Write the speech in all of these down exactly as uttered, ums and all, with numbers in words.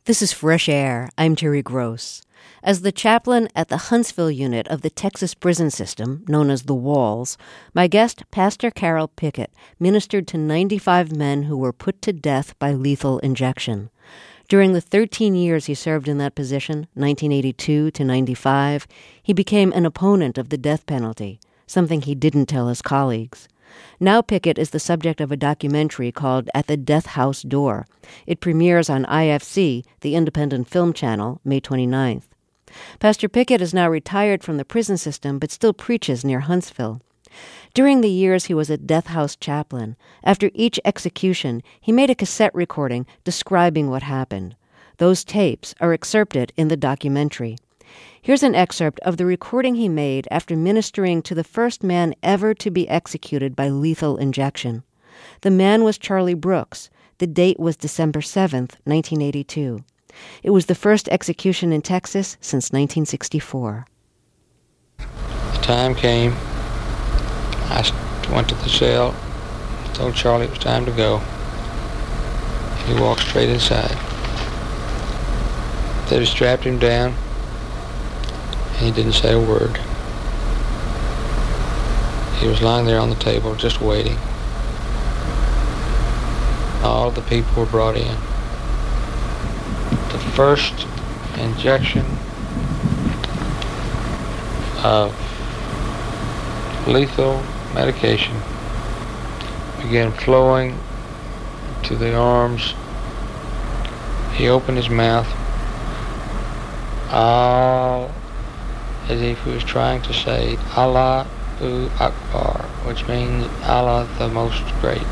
This is Fresh Air. I'm Terry Gross. As the chaplain at the Huntsville unit of the Texas prison system, known as the Walls, my guest, Pastor Carroll Pickett, ministered to ninety-five men who were put to death by lethal injection. During the thirteen years he served in that position, nineteen eighty-two to ninety-five, he became an opponent of the death penalty, something he didn't tell his colleagues. Now Pickett is the subject of a documentary called At the Death House Door. It premieres on I F C, the independent film channel, May twenty-ninth. Pastor Pickett is now retired from the prison system but still preaches near Huntsville. During the years he was a death house chaplain, after each execution, he made a cassette recording describing what happened. Those tapes are excerpted in the documentary. Here's an excerpt of the recording he made after ministering to the first man ever to be executed by lethal injection. The man was Charlie Brooks. The date was December seventh, nineteen eighty-two. It was the first execution in Texas since nineteen sixty-four. The time came. I went to the cell, told Charlie it was time to go. He walked straight inside. They strapped him down. He didn't say a word. He was lying there on the table, just waiting. All of the people were brought in. The first injection of lethal medication began flowing to the arms. He opened his mouth. All as if he was trying to say, Allahu Akbar, which means Allah the Most Great.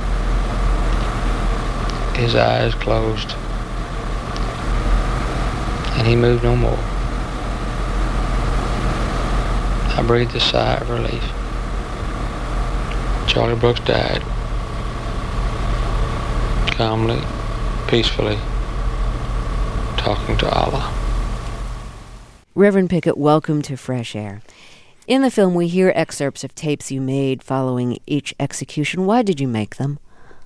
His eyes closed, and he moved no more. I breathed a sigh of relief. Charlie Brooks died, calmly, peacefully, talking to Allah. Reverend Pickett, welcome to Fresh Air. In the film, we hear excerpts of tapes you made following each execution. Why did you make them?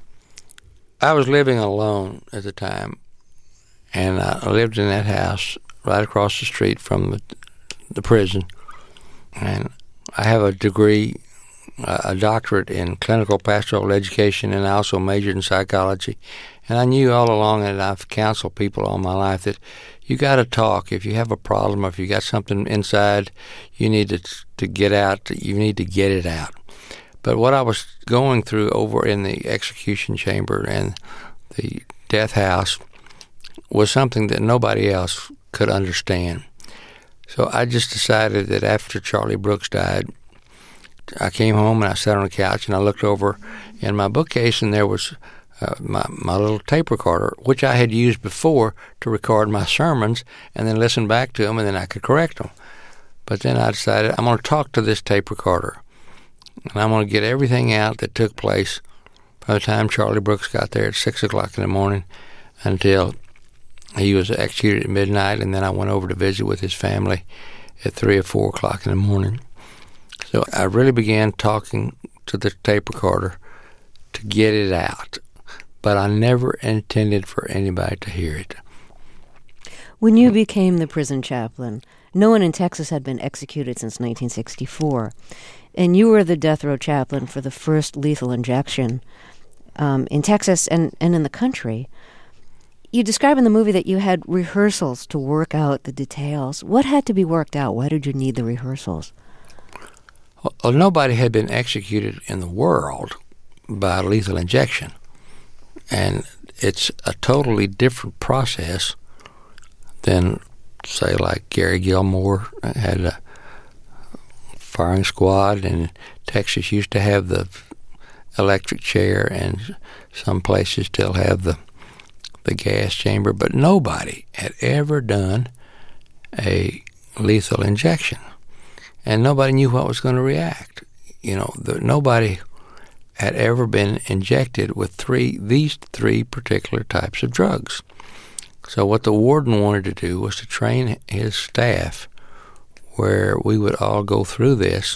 I was living alone at the time, and I lived in that house right across the street from the, the prison. And I have a degree, a doctorate in clinical pastoral education, and I also majored in psychology. And I knew all along, and I've counseled people all my life, that you got to talk. If you have a problem, or if you got something inside, you need to to get out. You need to get it out. But what I was going through over in the execution chamber and the death house was something that nobody else could understand. So I just decided that after Charlie Brooks died, I came home and I sat on the couch and I looked over in my bookcase, and there was Uh, my, my little tape recorder, which I had used before to record my sermons and then listen back to them, and then I could correct them. But then I decided I'm going to talk to this tape recorder, and I'm going to get everything out that took place by the time Charlie Brooks got there at six o'clock in the morning until he was executed at midnight, and then I went over to visit with his family at three or four o'clock in the morning. So I really began talking to the tape recorder to get it out. But I never intended for anybody to hear it. When you became the prison chaplain, no one in Texas had been executed since nineteen sixty-four, and you were the death row chaplain for the first lethal injection um, in Texas and, and in the country. You describe in the movie that you had rehearsals to work out the details. What had to be worked out? Why did you need the rehearsals? Well, nobody had been executed in the world by lethal injection. And it's a totally different process than, say, like Gary Gilmore had a firing squad, and Texas used to have the electric chair, and some places still have the the gas chamber, but nobody had ever done a lethal injection, and nobody knew what was going to react. You know, the, nobody had ever been injected with three these three particular types of drugs. So what the warden wanted to do was to train his staff where we would all go through this,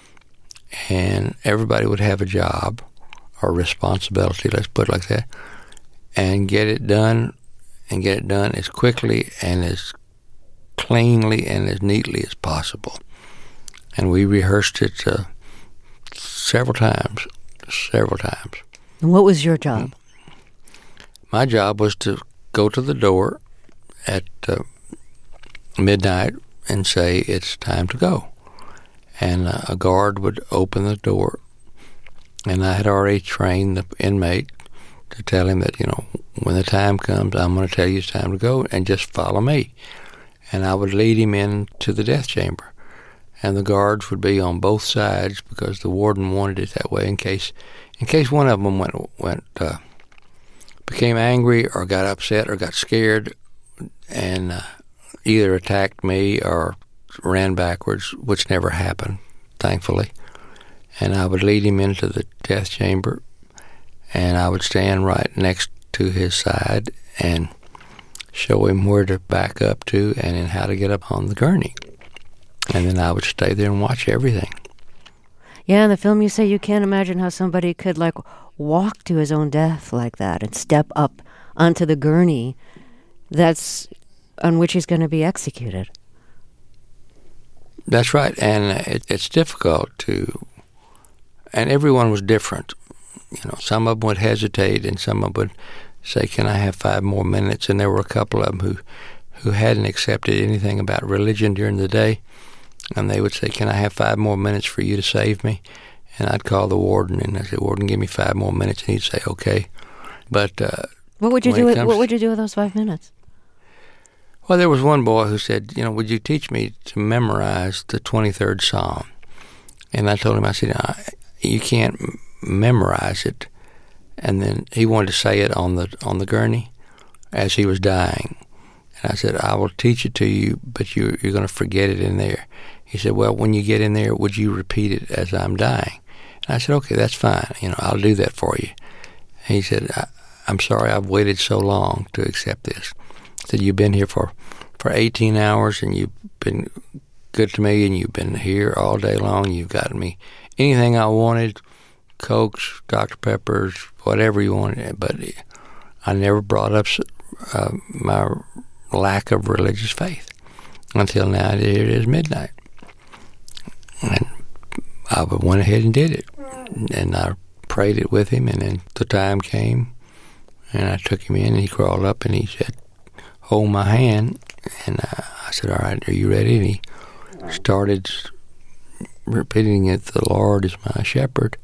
and everybody would have a job or responsibility, let's put it like that, and get it done and get it done as quickly and as cleanly and as neatly as possible. And we rehearsed it uh, several times, several times. And what was your job? My job was to go to the door at uh, midnight and say, it's time to go. And uh, a guard would open the door, and I had already trained the inmate to tell him that, you know, when the time comes, I'm going to tell you it's time to go, and just follow me. And I would lead him into the death chamber. And the guards would be on both sides because the warden wanted it that way in case in case one of them went, went uh, became angry or got upset or got scared and uh, either attacked me or ran backwards, which never happened, thankfully. And I would lead him into the death chamber, and I would stand right next to his side and show him where to back up to and then how to get up on the gurney. And then I would stay there and watch everything. Yeah, in the film you say you can't imagine how somebody could, like, walk to his own death like that and step up onto the gurney that's on which he's going to be executed. That's right, and it, it's difficult to, and everyone was different. You know, some of them would hesitate, and some of them would say, "Can I have five more minutes?" And there were a couple of them who, who hadn't accepted anything about religion during the day, and they would say, "Can I have five more minutes for you to save me?" And I'd call the warden, and I'd say, "Warden, give me five more minutes," and he'd say, "Okay." But uh, what would you do? With, what would you do with those five minutes? Well, there was one boy who said, you know, would you teach me to memorize the twenty-third Psalm? And I told him, I said, you can't memorize it. And then he wanted to say it on the on the gurney as he was dying. And I said, I will teach it to you, but you, you're going to forget it in there. He said, well, when you get in there, would you repeat it as I'm dying? And I said, okay, that's fine. You know, I'll do that for you. And he said, I, I'm sorry I've waited so long to accept this. I said, you've been here for, for eighteen hours, and you've been good to me, and you've been here all day long. You've gotten me anything I wanted, Cokes, Doctor Peppers, whatever you wanted, but I never brought up uh, my lack of religious faith until now. Here it is midnight. And I went ahead and did it. And I prayed it with him, and then the time came, and I took him in, and he crawled up, and he said, hold my hand. And uh, I said, all right, are you ready? And he started repeating it, the Lord is my shepherd.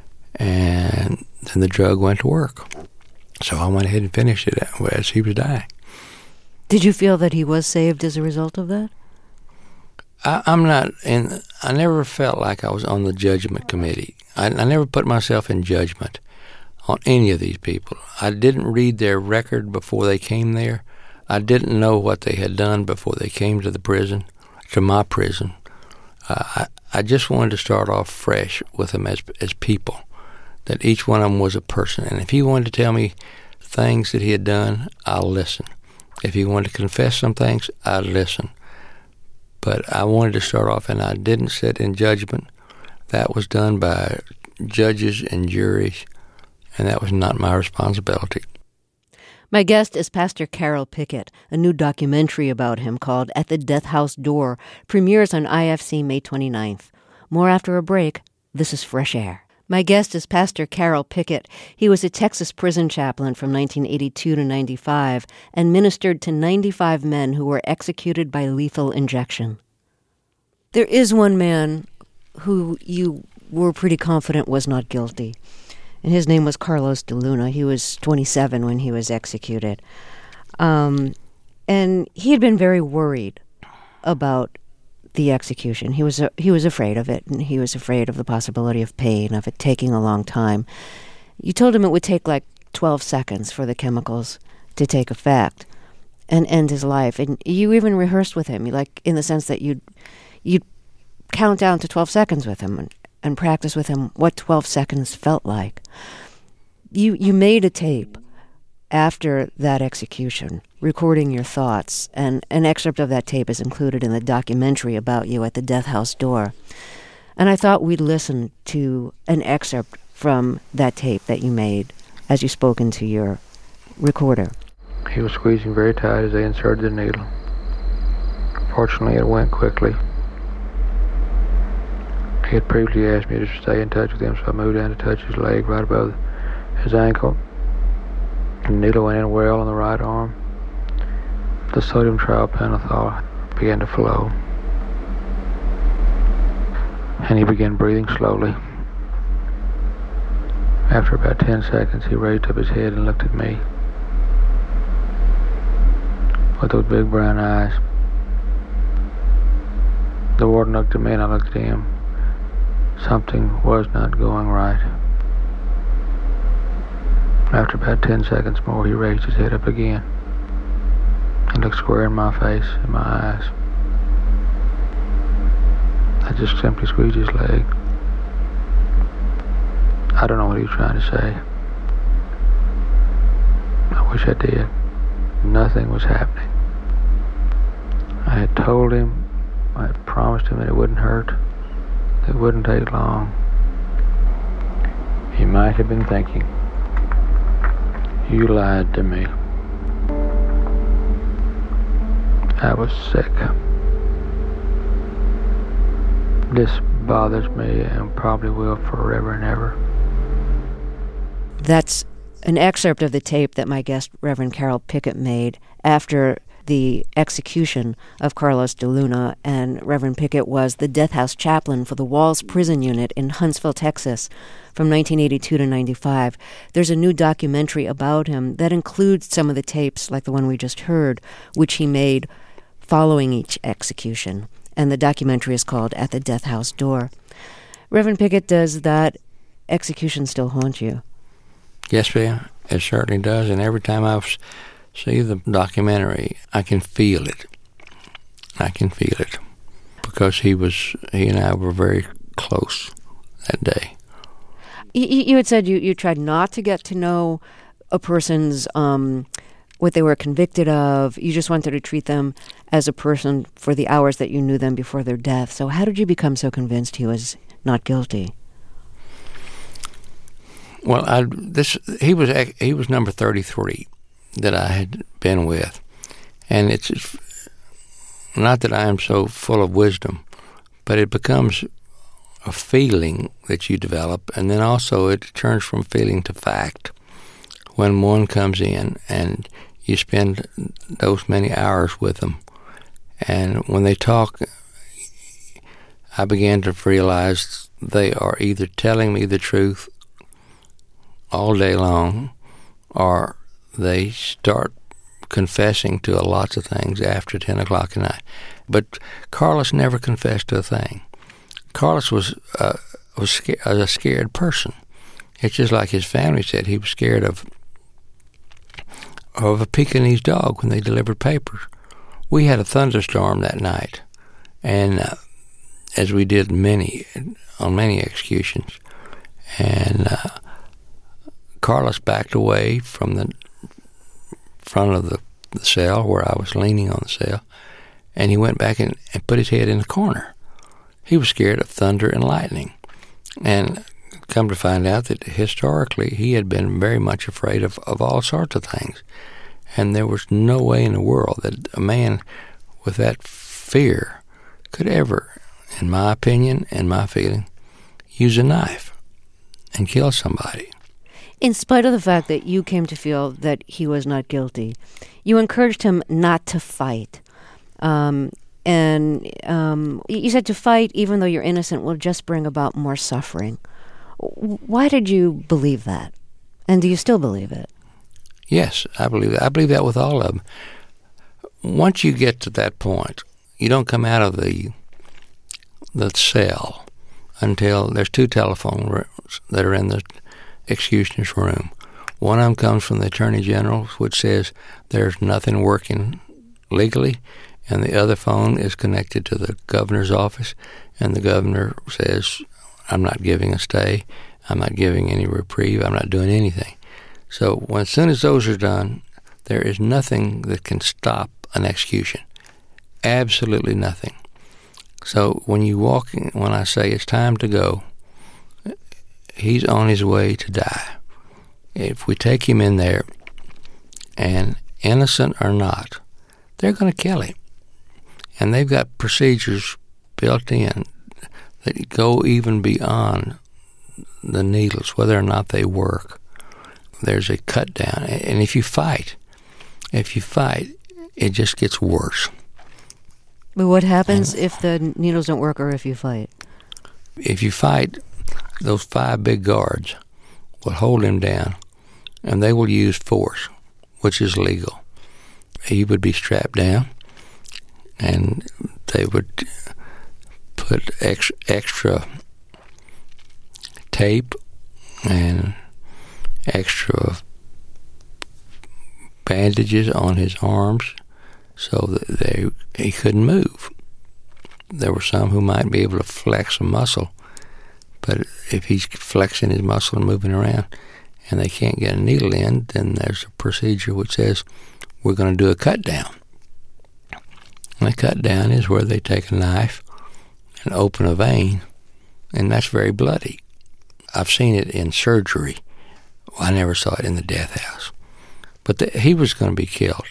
And then the drug went to work. So I went ahead and finished it as he was dying. Did you feel that he was saved as a result of that? I, I'm not, and I never felt like I was on the judgment committee. I, I never put myself in judgment on any of these people. I didn't read their record before they came there. I didn't know what they had done before they came to the prison, to my prison. Uh, I, I just wanted to start off fresh with them as as people, that each one of them was a person. And if he wanted to tell me things that he had done, I'll listen. If he wanted to confess some things, I'd listen. But I wanted to start off, and I didn't sit in judgment. That was done by judges and juries, and that was not my responsibility. My guest is Pastor Carroll Pickett. A new documentary about him called At the Death House Door premieres on I F C May twenty-ninth. More after a break. This is Fresh Air. My guest is Pastor Carroll Pickett. He was a Texas prison chaplain from nineteen eighty-two to ninety-five and ministered to ninety-five men who were executed by lethal injection. There is one man who you were pretty confident was not guilty, and his name was Carlos de Luna. He was twenty-seven when he was executed. Um, and he had been very worried about the execution. He was uh, he was afraid of it, and he was afraid of the possibility of pain, of it taking a long time. You told him it would take like twelve seconds for the chemicals to take effect and end his life. And you even rehearsed with him, like in the sense that you'd, you'd count down to twelve seconds with him and, and practice with him what twelve seconds felt like. You you made a tape after that execution, recording your thoughts, and an excerpt of that tape is included in the documentary about you At the Death House Door. And I thought we'd listen to an excerpt from that tape that you made as you spoke into your recorder. He was squeezing very tight as they inserted the needle. Fortunately, it went quickly. He had previously asked me to stay in touch with him, so I moved down to touch his leg right above his ankle. The needle went in well on the right arm. The sodium thiopental began to flow, and he began breathing slowly. After about ten seconds, he raised up his head and looked at me with those big brown eyes. The warden looked at me and I looked at him. Something was not going right. After about ten seconds more, he raised his head up again and looked square in my face and my eyes. I just simply squeezed his leg. I don't know what he was trying to say. I wish I did. Nothing was happening. I had told him, I had promised him that it wouldn't hurt, that it wouldn't take long. He might have been thinking, you lied to me. I was sick. This bothers me and probably will forever and ever. That's an excerpt of the tape that my guest, Reverend Carroll Pickett, made after the execution of Carlos de Luna, and Reverend Pickett was the death house chaplain for the Walls Prison Unit in Huntsville, Texas, from nineteen eighty-two to ninety-five. There's a new documentary about him that includes some of the tapes, like the one we just heard, which he made following each execution, and the documentary is called At the Death House Door. Reverend Pickett, does that execution still haunt you? Yes, ma'am, it certainly does, and every time I see the documentary, I can feel it. I can feel it, because he was, he and I were very close that day. You, you had said you, you tried not to get to know a person's, um, what they were convicted of. You just wanted to treat them as a person for the hours that you knew them before their death. So how did you become so convinced he was not guilty? Well, I, this he was he was number thirty-three that I had been with, and it's not that I am so full of wisdom, but it becomes a feeling that you develop, and then also it turns from feeling to fact when one comes in and you spend those many hours with them, and when they talk, I began to realize they are either telling me the truth all day long, or they start confessing to lots of things after ten o'clock at night. But Carlos never confessed to a thing. Carlos was uh, was scared, a scared person. It's just like his family said, he was scared of of a Pekingese dog when they delivered papers. We had a thunderstorm that night, and uh, as we did many on many executions, and uh, Carlos backed away from the front of the, the cell where I was leaning on the cell, and he went back and, and put his head in the corner. He was scared of thunder and lightning, and come to find out that historically he had been very much afraid of, of all sorts of things, and there was no way in the world that a man with that fear could ever, in my opinion and my feeling, use a knife and kill somebody. In spite of the fact that you came to feel that he was not guilty, you encouraged him not to fight. Um, and um, you said to fight, even though you're innocent, will just bring about more suffering. Why did you believe that? And do you still believe it? Yes, I believe that. I believe that with all of them. Once you get to that point, you don't come out of the the cell until there's two telephone rooms that are in the executioner's room. One of them comes from the Attorney General, which says there's nothing working legally, and the other phone is connected to the governor's office, and the governor says, I'm not giving a stay, I'm not giving any reprieve, I'm not doing anything. So when, as soon as those are done, there is nothing that can stop an execution. Absolutely nothing. So when you walk in, when I say it's time to go, he's on his way to die. If we take him in there and innocent or not, they're going to kill him. And they've got procedures built in that go even beyond the needles, whether or not they work. There's a cut down. And if you fight, if you fight, it just gets worse. But what happens and if the needles don't work or if you fight? If you fight, those five big guards will hold him down, and they will use force, which is legal. He would be strapped down, and they would put ex- extra tape and extra bandages on his arms so that they he couldn't move. There were some who might be able to flex a muscle, but if he's flexing his muscle and moving around and they can't get a needle in, then there's a procedure which says we're going to do a cut down. And a cut down is where they take a knife and open a vein, and that's very bloody. I've seen it in surgery. Well, I never saw it in the death house. But the, he was going to be killed.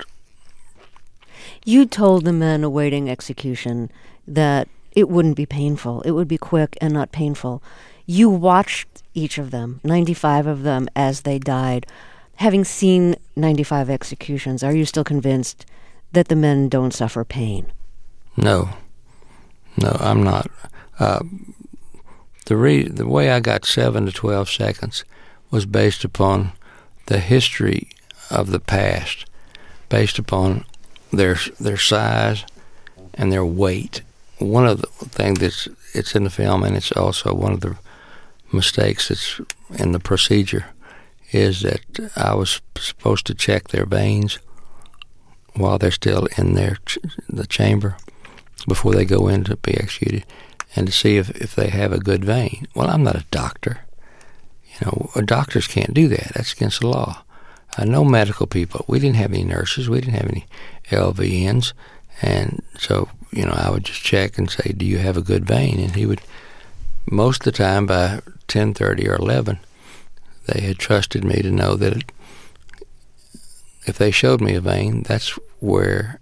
You told the men awaiting execution that it wouldn't be painful. It would be quick and not painful. You watched each of them, ninety-five of them, as they died. Having seen ninety-five executions, are you still convinced that the men don't suffer pain? No. No, I'm not. Uh, the re- the way I got seven to twelve seconds was based upon the history of the past, based upon their their size and their weight. One of the things that's it's in the film, and it's also one of the mistakes that's in the procedure, is that I was supposed to check their veins while they're still in their ch- the chamber before they go in to be executed, and to see if, if they have a good vein. Well, I'm not a doctor. You know, doctors can't do that. That's against the law. Uh, no medical people. We didn't have any nurses. We didn't have any L V Ns. And so, you know, I would just check and say, do you have a good vein? And he would, most of the time by ten thirty or eleven, they had trusted me to know that it, if they showed me a vein, that's where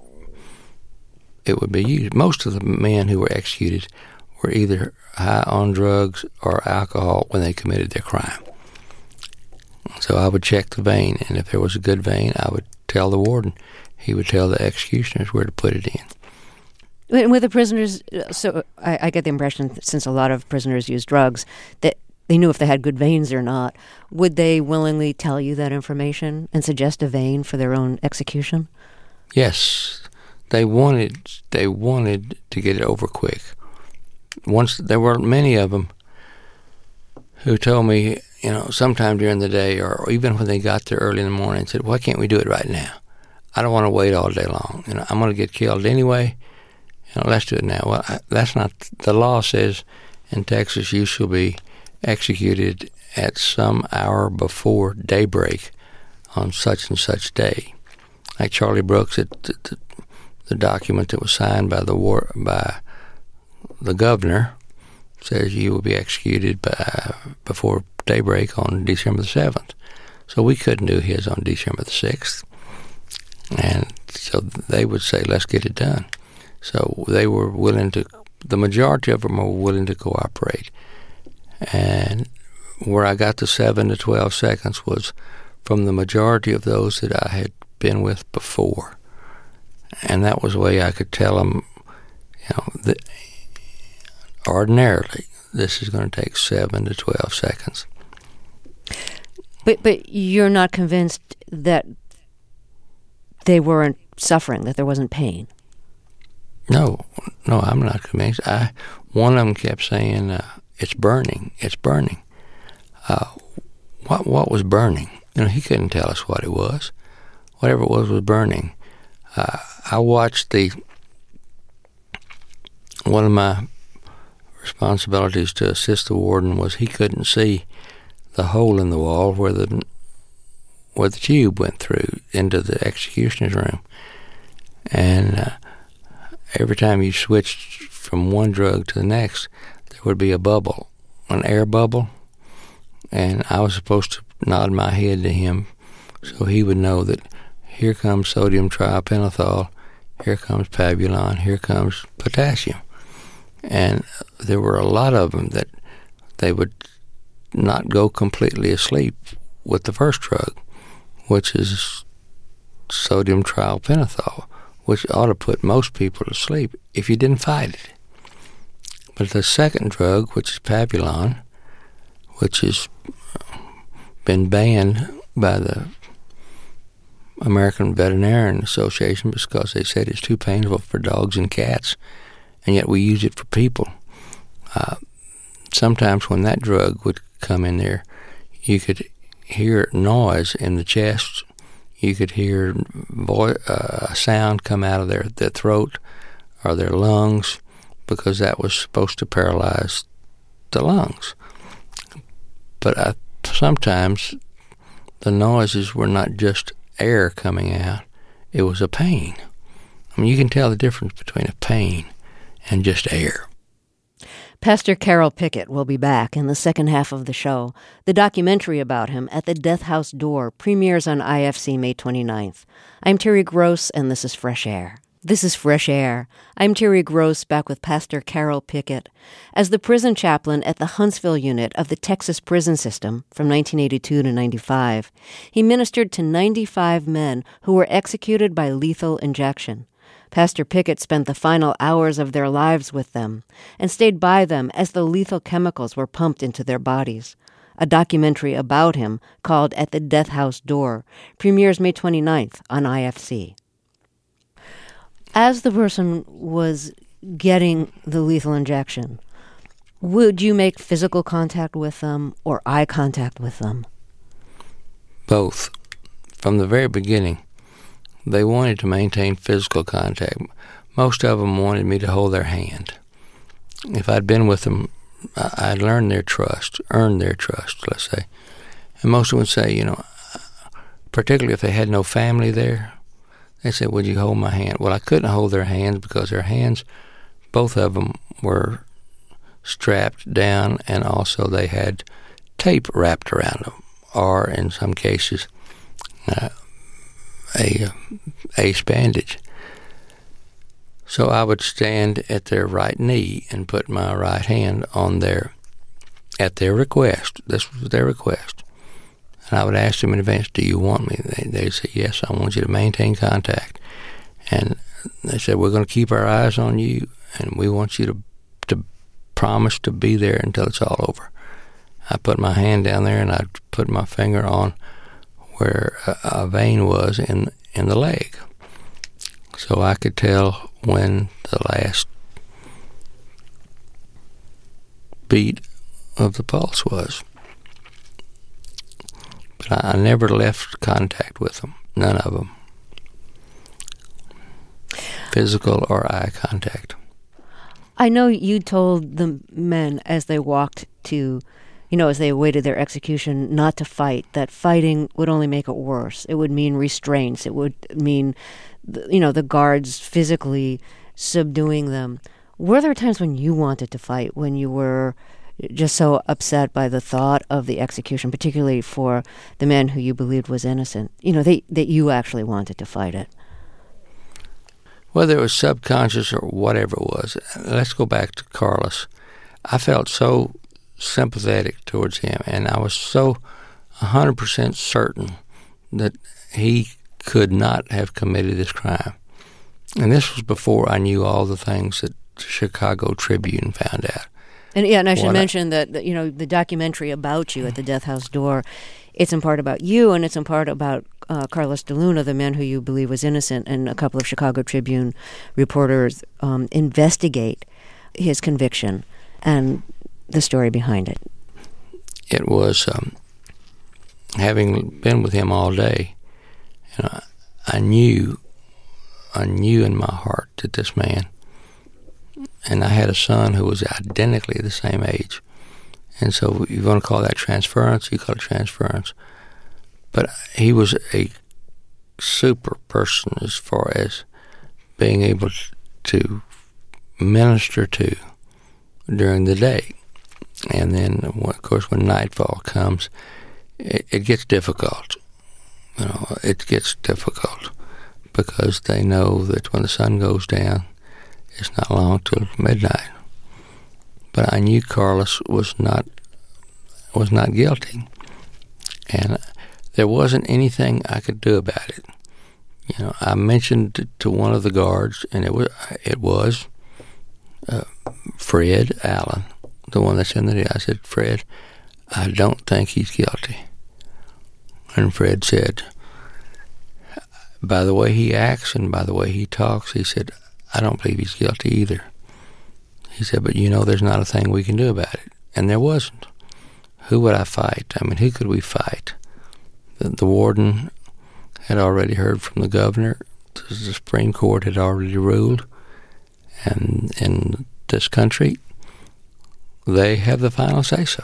it would be used. Most of the men who were executed were either high on drugs or alcohol when they committed their crime. So I would check the vein, and if there was a good vein, I would tell the warden. He would tell the executioners where to put it in. And with the prisoners, so I, I get the impression that since a lot of prisoners use drugs, that they knew if they had good veins or not. Would they willingly tell you that information and suggest a vein for their own execution? Yes. They wanted they wanted to get it over quick. Once there were many of them who told me, you know, sometime during the day or, or even when they got there early in the morning, said, why can't we do it right now? I don't want to wait all day long. You know, I'm going to get killed anyway. You know, let's do it now. Well, I, that's not, the law says in Texas you shall be executed at some hour before daybreak on such and such day. Like Charlie Brooks, it, the, the, the document that was signed by the war, by the governor says you will be executed by before daybreak on December the seventh. So we couldn't do his on December the sixth. And so they would say, let's get it done. So they were willing to, the majority of them were willing to cooperate. And where I got the seven to twelve seconds was from the majority of those that I had been with before. And that was the way I could tell them, you know, that ordinarily this is going to take seven to twelve seconds. But but you're not convinced that they weren't suffering, that there wasn't pain? No, no, I'm not convinced. I one of them kept saying, uh, "It's burning, it's burning." Uh, what what was burning? You know, he couldn't tell us what it was. Whatever it was was burning. Uh, I watched the. One of my responsibilities to assist the warden was he couldn't see the hole in the wall where the where the tube went through into the executioner's room, and uh, every time you switched from one drug to the next, there would be a bubble, an air bubble, and I was supposed to nod my head to him so he would know that here comes sodium tripentothal, here comes pabulon, here comes potassium. And there were a lot of them that they would not go completely asleep with the first drug, which is sodium tripentothal, which ought to put most people to sleep if you didn't fight it. But the second drug, which is pabulon, which has been banned by the American Veterinarian Association because they said it's too painful for dogs and cats, and yet we use it for people. Uh, sometimes when that drug would come in there, you could hear noise in the chest. You could hear voice, uh, sound come out of their, their throat or their lungs, because that was supposed to paralyze the lungs. But I, sometimes the noises were not just air coming out, it was a pain. I mean, you can tell the difference between a pain and just air. Pastor Carroll Pickett will be back in the second half of the show. The documentary about him, At the Death House Door, premieres on I F C May twenty-ninth. I'm Terry Gross, and this is Fresh Air. This is Fresh Air. I'm Terry Gross, back with Pastor Carroll Pickett. As the prison chaplain at the Huntsville unit of the Texas prison system from nineteen eighty-two to ninety-five, he ministered to ninety-five men who were executed by lethal injection. Pastor Pickett spent the final hours of their lives with them and stayed by them as the lethal chemicals were pumped into their bodies. A documentary about him, called At the Death House Door, premieres May twenty-ninth on I F C. As the person was getting the lethal injection, would you make physical contact with them or eye contact with them? Both. From the very beginning, they wanted to maintain physical contact. Most of them wanted me to hold their hand. If I'd been with them, I'd learned their trust, earned their trust, let's say. And most of them would say, you know, particularly if they had no family there, they said, would you hold my hand? Well, I couldn't hold their hands because their hands, both of them, were strapped down, and also they had tape wrapped around them, or in some cases, uh, a ace bandage. So I would stand at their right knee and put my right hand on their, at their request. This was their request. And I would ask them in advance, do you want me? They, they'd say, yes, I want you to maintain contact. And they said, we're going to keep our eyes on you, and we want you to to promise to be there until it's all over. I put my hand down there, and I put my finger on where a, a vein was in in the leg, so I could tell when the last beat of the pulse was. But I, I never left contact with them, none of them, physical or eye contact. I know you told the men as they walked to, you know, as they awaited their execution, not to fight, that fighting would only make it worse. It would mean restraints. It would mean, you know, the guards physically subduing them. Were there times when you wanted to fight, when you were just so upset by the thought of the execution, particularly for the man who you believed was innocent, you know, they, that you actually wanted to fight it? Whether it was subconscious or whatever it was, let's go back to Carlos. I felt so sympathetic towards him, and I was so one hundred percent certain that he could not have committed this crime. And this was before I knew all the things that the Chicago Tribune found out. And yeah, and I should what mention I, that, that, you know, the documentary about you at the Death House Door, it's in part about you, and it's in part about uh, Carlos de Luna, the man who you believe was innocent, and a couple of Chicago Tribune reporters um, investigate his conviction and the story behind it. It was, um, having been with him all day, you know, I knew, I knew in my heart that this man, and I had a son who was identically the same age, and so you want to call that transference, you call it transference. But he was a super person as far as being able to minister to during the day. And then, of course, when nightfall comes, it, it gets difficult. you know, it gets difficult because they know that when the sun goes down, it's not long till midnight. But I knew Carlos was not was not guilty, and there wasn't anything I could do about it. You know, I mentioned it to one of the guards, and it was it was uh, Fred Allen, the one that's in the deal. I said, Fred, I don't think he's guilty. And Fred said, by the way he acts and by the way he talks, he said, I don't believe he's guilty either. He said, but you know, there's not a thing we can do about it. And there wasn't. Who would I fight? I mean, who could we fight? The, the warden had already heard from the governor. The Supreme Court had already ruled. And in this country, they have the final say-so.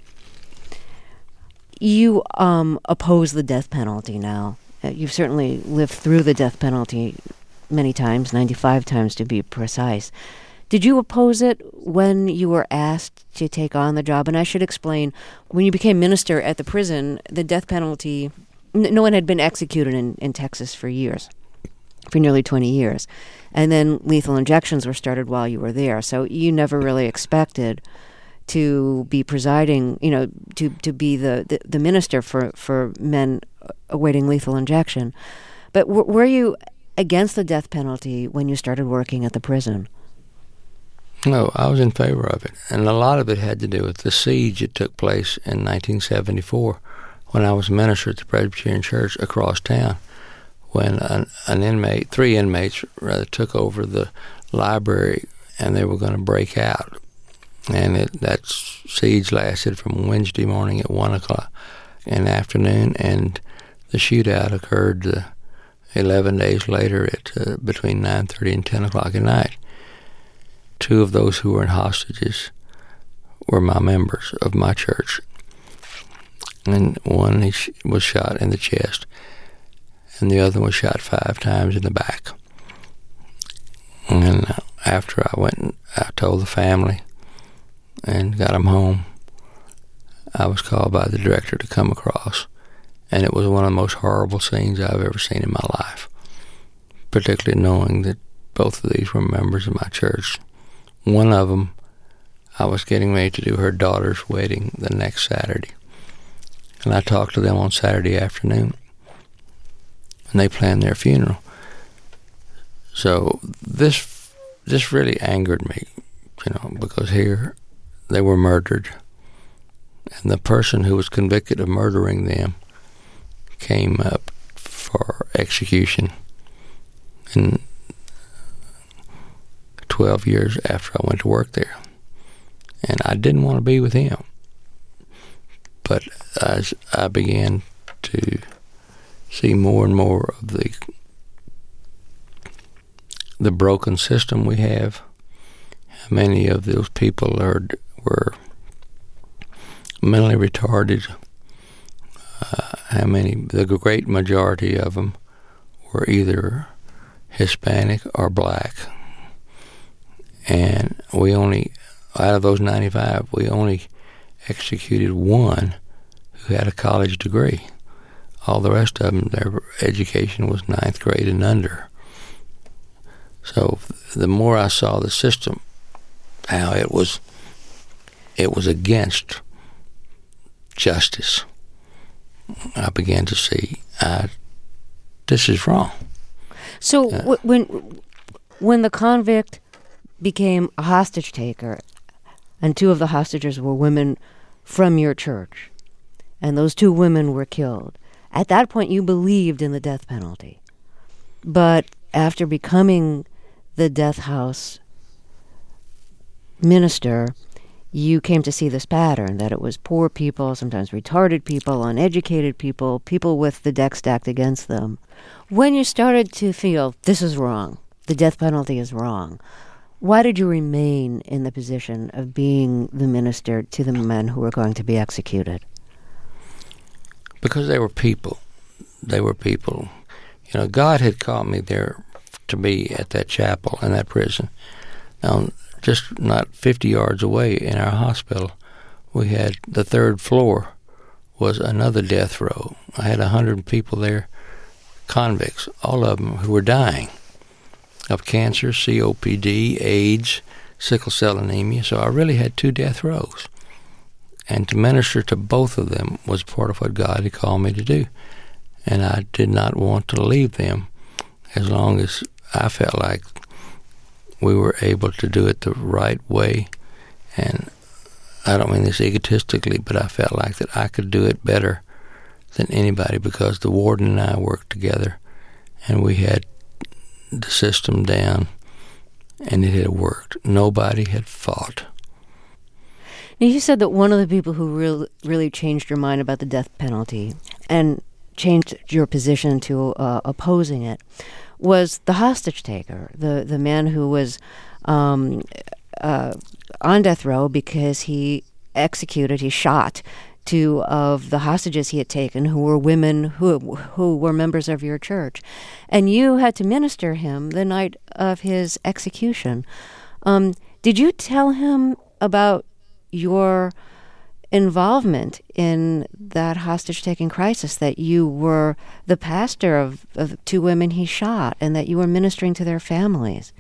You um, oppose the death penalty now. Uh, you've certainly lived through the death penalty many times, ninety-five times to be precise. Did you oppose it when you were asked to take on the job? And I should explain, when you became minister at the prison, the death penalty, n- no one had been executed in, in Texas for years, for nearly twenty years. And then lethal injections were started while you were there. So you never really expected to be presiding, you know, to, to be the, the, the minister for, for men awaiting lethal injection. But w- were you against the death penalty when you started working at the prison? No, I was in favor of it. And a lot of it had to do with the siege that took place in nineteen seventy-four when I was minister at the Presbyterian Church across town, when an, an inmate, three inmates rather, took over the library and they were going to break out. And it, that siege lasted from Wednesday morning at one o'clock in the afternoon, and the shootout occurred uh, eleven days later at uh, between nine thirty and ten o'clock at night. Two of those who were in hostages were my members of my church. And one he sh- was shot in the chest, and the other was shot five times in the back. And uh, after I went and I told the family and got them home, I was called by the director to come across, and it was one of the most horrible scenes I've ever seen in my life, particularly knowing that both of these were members of my church. One of them, I was getting ready to do her daughter's wedding the next Saturday, and I talked to them on Saturday afternoon, and they planned their funeral. So this this really angered me, you know, because here they were murdered, and the person who was convicted of murdering them came up for execution in twelve years after I went to work there. And I didn't want to be with him. But as I began to see more and more of the the broken system we have, how many of those people are were mentally retarded, uh, how many, the great majority of them were either Hispanic or black. And we only, out of those ninety-five, we only executed one who had a college degree. All the rest of them, their education was ninth grade and under. So the more I saw the system, how it was, it was against justice, I began to see, uh, this is wrong. So uh, w- when when the convict became a hostage taker, and two of the hostages were women from your church, and those two women were killed, at that point you believed in the death penalty. But after becoming the death house minister, you came to see this pattern, that it was poor people, sometimes retarded people, uneducated people, people with the deck stacked against them. When you started to feel, this is wrong, the death penalty is wrong, why did you remain in the position of being the minister to the men who were going to be executed? Because they were people. They were people. You know, God had called me there to be at that chapel in that prison. Now, just not fifty yards away in our hospital, we had the third floor was another death row. I had a hundred people there, convicts, all of them who were dying of cancer, C O P D, AIDS, sickle cell anemia. So I really had two death rows. And to minister to both of them was part of what God had called me to do. And I did not want to leave them as long as I felt like we were able to do it the right way. And I don't mean this egotistically, but I felt like that I could do it better than anybody because the warden and I worked together and we had the system down and it had worked. Nobody had fought. Now, you said that one of the people who really, really changed your mind about the death penalty and changed your position to uh, opposing it was the hostage taker, the, the man who was um, uh, on death row because he executed, he shot two of the hostages he had taken who were women who who were members of your church. And you had to minister him the night of his execution. Um, did you tell him about your involvement in that hostage-taking crisis, that you were the pastor of, of two women he shot and that you were ministering to their families?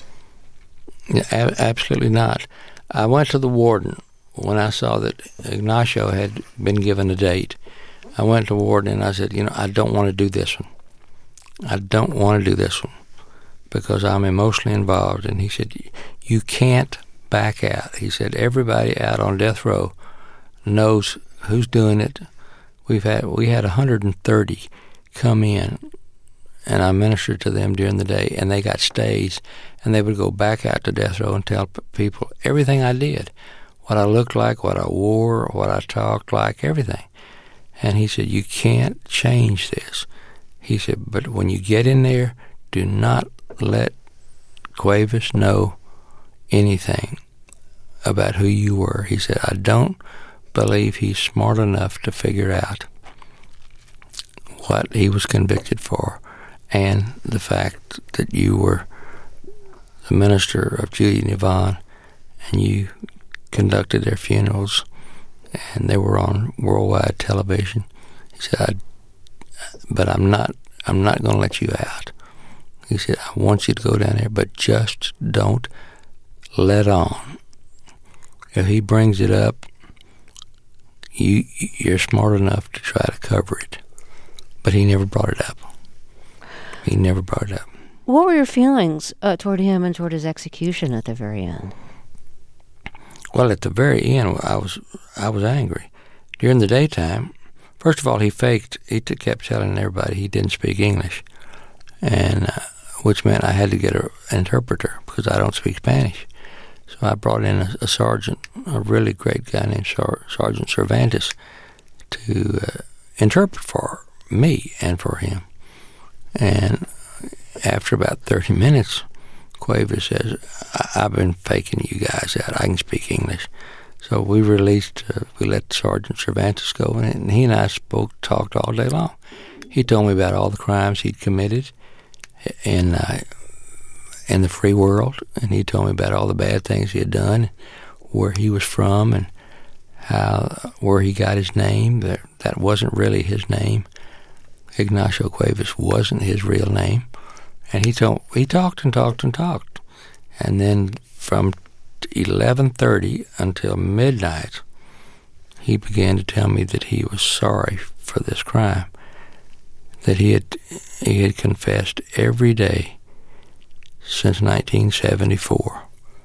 Yeah, a- absolutely not. I went to the warden when I saw that Ignacio had been given a date. I went to the warden and I said, you know, I don't want to do this one. I don't want to do this one because I'm emotionally involved. And he said, you can't back out. He said, everybody out on death row knows who's doing it. We've had we had one hundred thirty come in, and I ministered to them during the day, and they got stays, and they would go back out to death row and tell p- people everything I did, what I looked like, what I wore, what I talked like, everything. And he said, you can't change this. He said, but when you get in there, do not let Cuevas know anything about who you were. He said, I don't believe he's smart enough to figure out what he was convicted for and the fact that you were the minister of Julia and Yvonne and you conducted their funerals and they were on worldwide television. He said, I, but I'm not I'm not going to let you out. He said, I want you to go down there, but just don't let on. If he brings it up, you, you're smart enough to try to cover it. But he never brought it up. He never brought it up. What were your feelings uh, toward him and toward his execution at the very end? Well, at the very end, I was I was angry. During the daytime, first of all, he faked. He t- kept telling everybody he didn't speak English, and uh, which meant I had to get a, an interpreter because I don't speak Spanish. So I brought in a, a sergeant, a really great guy named Sar- Sergeant Cervantes, to uh, interpret for me and for him. And after about thirty minutes, Cuevas says, I- I've been faking you guys out. I can speak English. So we released, uh, we let Sergeant Cervantes go, and he and I spoke, talked all day long. He told me about all the crimes he'd committed in, uh, in the free world, and he told me about all the bad things he had done, where he was from, and how where he got his name. That, that wasn't really his name. Ignacio Cuevas wasn't his real name. And he told he talked and talked and talked. And then from eleven thirty until midnight, he began to tell me that he was sorry for this crime, that he had he had confessed every day since nineteen seventy-four,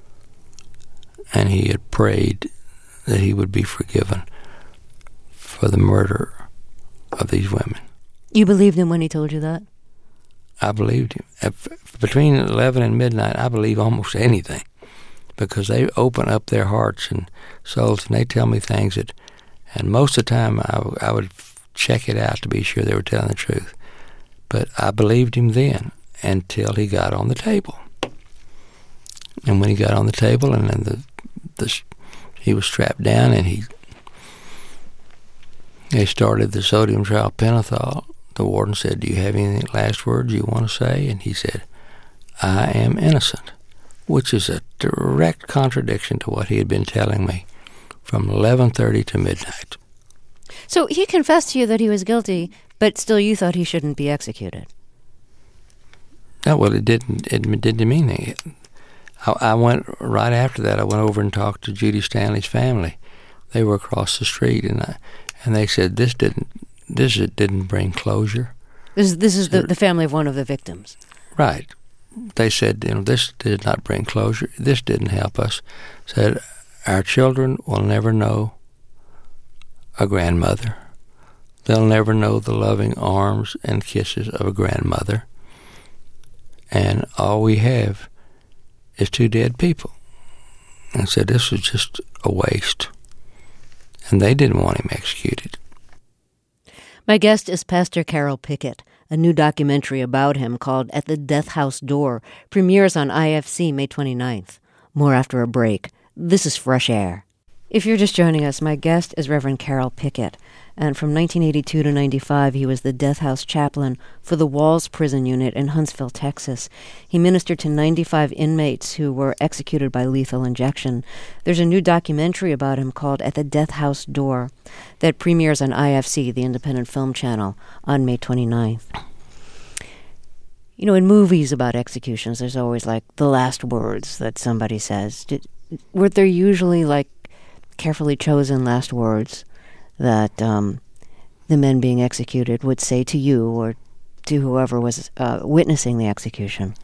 and he had prayed that he would be forgiven for the murder of these women. You believed him when he told you that? I believed him. If, between eleven and midnight, I believe almost anything, because they open up their hearts and souls, and they tell me things that, and most of the time I, I would check it out to be sure they were telling the truth. But I believed him then until he got on the table. And when he got on the table, and then the, the he was strapped down, and he they started the sodium trialpentothal. The warden said, do you have any last words you want to say? And he said, I am innocent, which is a direct contradiction to what he had been telling me from eleven thirty to midnight. So he confessed to you that he was guilty, but still you thought he shouldn't be executed. No, well, it didn't. It didn't mean it. I, I went right after that. I went over and talked to Judy Stanley's family. They were across the street, and I, and they said this didn't this didn't bring closure. This is this is the, the family of one of the victims. Right. They said, you know, this did not bring closure. This didn't help us. Said our children will never know a grandmother. They'll never know the loving arms and kisses of a grandmother. And all we have is two dead people. And said this was just a waste. And they didn't want him executed. My guest is Pastor Carroll Pickett. A new documentary about him called At the Death House Door premieres on I F C May twenty-ninth. More after a break. This is Fresh Air. If you're just joining us, my guest is Reverend Carroll Pickett, and from nineteen eighty-two to ninety-five, he was the Death House chaplain for the Walls Prison Unit in Huntsville, Texas. He ministered to ninety-five inmates who were executed by lethal injection. There's a new documentary about him called At the Death House Door that premieres on I F C, the independent film channel, on May twenty-ninth. You know, in movies about executions, there's always, like, the last words that somebody says. Did, were there usually, like, carefully chosen last words that um, the men being executed would say to you or to whoever was uh, witnessing the execution?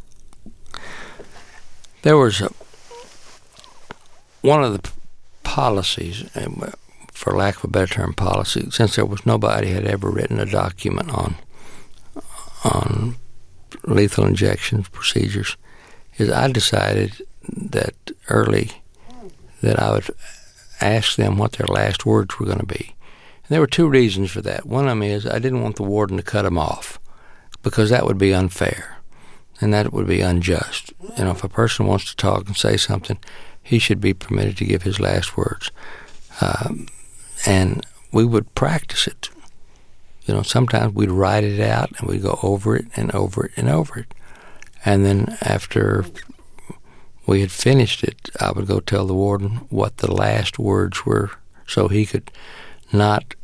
There was a, one of the p- policies, for lack of a better term, policy, since there was nobody had ever written a document on on lethal injection procedures, is I decided that early that I would ask them what their last words were going to be. And there were two reasons for that. One of them is I didn't want the warden to cut them off, because that would be unfair and that would be unjust. You know, if a person wants to talk and say something, he should be permitted to give his last words. Um, and we would practice it. You know, sometimes we'd write it out and we'd go over it and over it and over it. And then after we had finished it, I would go tell the warden what the last words were so he could not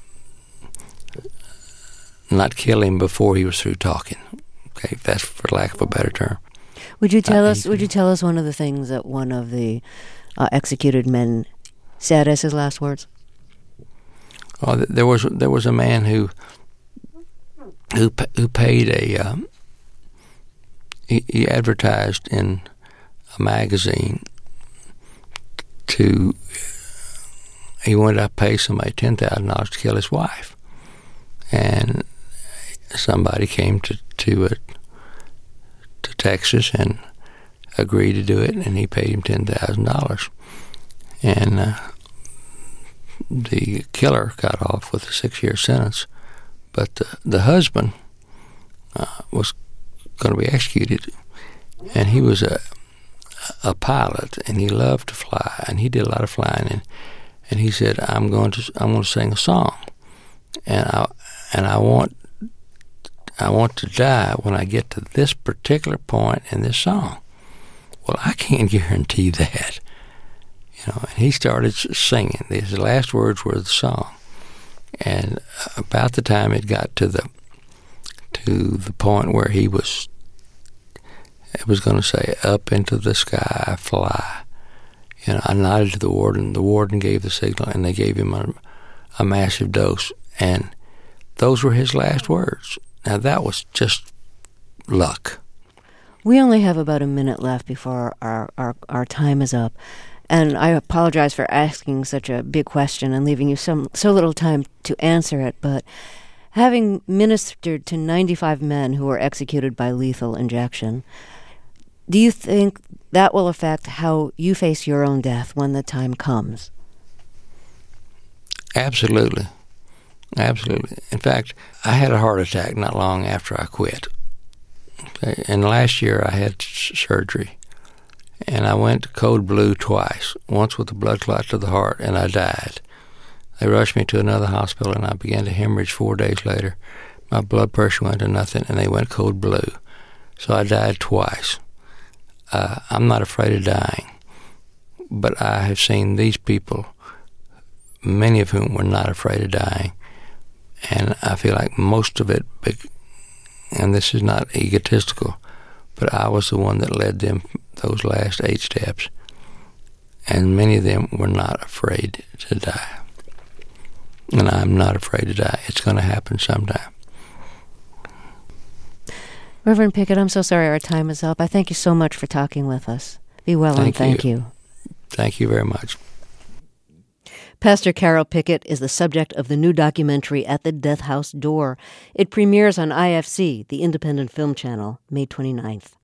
not kill him before he was through talking. Okay, that's for lack of a better term. Would you tell uh, us would you tell us one of the things that one of the uh, executed men said as his last words? Oh, there was there was a man who who who paid a um, he, he advertised in a magazine to he wanted to pay somebody ten thousand dollars to kill his wife, and somebody came to to uh, to Texas and agreed to do it, and he paid him ten thousand dollars, and. Uh, The killer got off with a six-year sentence, but the, the husband uh, was going to be executed, and he was a a pilot, and he loved to fly, and he did a lot of flying, and and he said, "I'm going to I'm going to sing a song, and I and I want I want to die when I get to this particular point in this song." Well, I can't guarantee that. You know, and he started singing. His last words were the song, and about the time it got to the to the point where he was, it was going to say, "Up into the sky, fly." You know, I nodded to the warden. The warden gave the signal, and they gave him a, a massive dose, and those were his last words. Now that was just luck. We only have about a minute left before our our, our time is up. And I apologize for asking such a big question and leaving you some so little time to answer it, but having ministered to ninety-five men who were executed by lethal injection, do you think that will affect how you face your own death when the time comes? Absolutely. Absolutely. In fact, I had a heart attack not long after I quit. Okay? And last year I had surgery. And I went code blue twice, once with a blood clot to the heart, and I died. They rushed me to another hospital, and I began to hemorrhage four days later. My blood pressure went to nothing, and they went code blue. So I died twice. Uh, I'm not afraid of dying, but I have seen these people many of whom were not afraid of dying. And I feel like most of it, and this is not egotistical, but I was the one that led them those last eight steps. And many of them were not afraid to die. And I'm not afraid to die. It's going to happen sometime. Reverend Pickett, I'm so sorry our time is up. I thank you so much for talking with us. Be well Thank and thank you. you. Thank you very much. Pastor Carol Pickett is the subject of the new documentary At the Death House Door. It premieres on I F C, the Independent Film Channel, May twenty-ninth.